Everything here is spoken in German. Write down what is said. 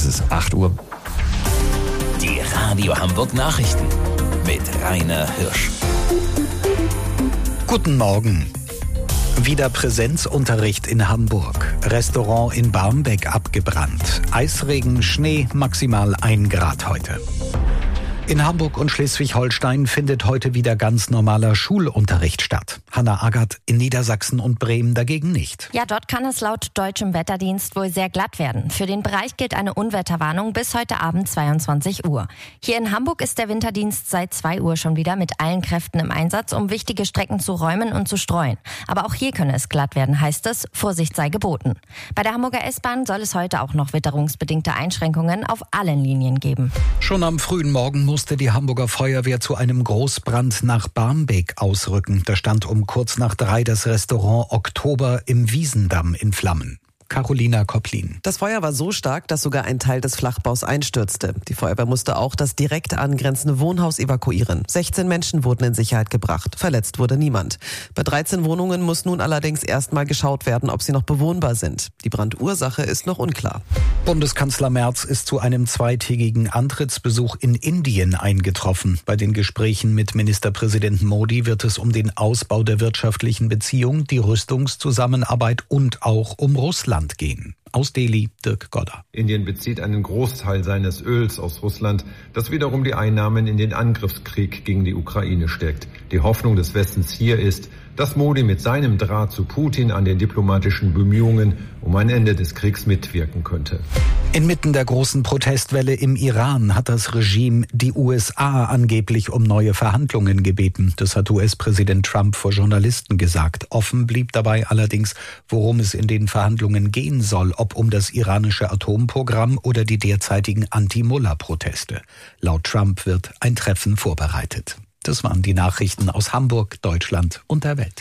Es ist 8 Uhr. Die Radio Hamburg Nachrichten mit Rainer Hirsch. Guten Morgen. Wieder Präsenzunterricht in Hamburg. Restaurant in Barmbek abgebrannt. Eisregen, Schnee, maximal 1 Grad heute. In Hamburg und Schleswig-Holstein findet heute wieder ganz normaler Schulunterricht statt. Hanna Agert, in Niedersachsen und Bremen dagegen nicht. Ja, dort kann es laut deutschem Wetterdienst wohl sehr glatt werden. Für den Bereich gilt eine Unwetterwarnung bis heute Abend 22 Uhr. Hier in Hamburg ist der Winterdienst seit 2 Uhr schon wieder mit allen Kräften im Einsatz, um wichtige Strecken zu räumen und zu streuen. Aber auch hier könne es glatt werden, heißt es, Vorsicht sei geboten. Bei der Hamburger S-Bahn soll es heute auch noch witterungsbedingte Einschränkungen auf allen Linien geben. Schon am frühen Morgen musste die Hamburger Feuerwehr zu einem Großbrand nach Barmbek ausrücken. Da stand um kurz nach 3 das Restaurant Oktober im Wiesendamm in Flammen. Carolina Kopplin. Das Feuer war so stark, dass sogar ein Teil des Flachbaus einstürzte. Die Feuerwehr musste auch das direkt angrenzende Wohnhaus evakuieren. 16 Menschen wurden in Sicherheit gebracht. Verletzt wurde niemand. Bei 13 Wohnungen muss nun allerdings erstmal geschaut werden, ob sie noch bewohnbar sind. Die Brandursache ist noch unklar. Bundeskanzler Merz ist zu einem 2-tägigen Antrittsbesuch in Indien eingetroffen. Bei den Gesprächen mit Ministerpräsident Modi wird es um den Ausbau der wirtschaftlichen Beziehungen, die Rüstungszusammenarbeit und auch um Russland gehen. Aus Delhi, Dirk Godder. Indien bezieht einen Großteil seines Öls aus Russland, das wiederum die Einnahmen in den Angriffskrieg gegen die Ukraine steckt. Die Hoffnung des Westens hier ist, dass Modi mit seinem Draht zu Putin an den diplomatischen Bemühungen um ein Ende des Kriegs mitwirken könnte. Inmitten der großen Protestwelle im Iran hat das Regime die USA angeblich um neue Verhandlungen gebeten. Das hat US-Präsident Trump vor Journalisten gesagt. Offen blieb dabei allerdings, worum es in den Verhandlungen gehen soll, ob um das iranische Atomprogramm oder die derzeitigen Anti-Mullah-Proteste. Laut Trump wird ein Treffen vorbereitet. Das waren die Nachrichten aus Hamburg, Deutschland und der Welt.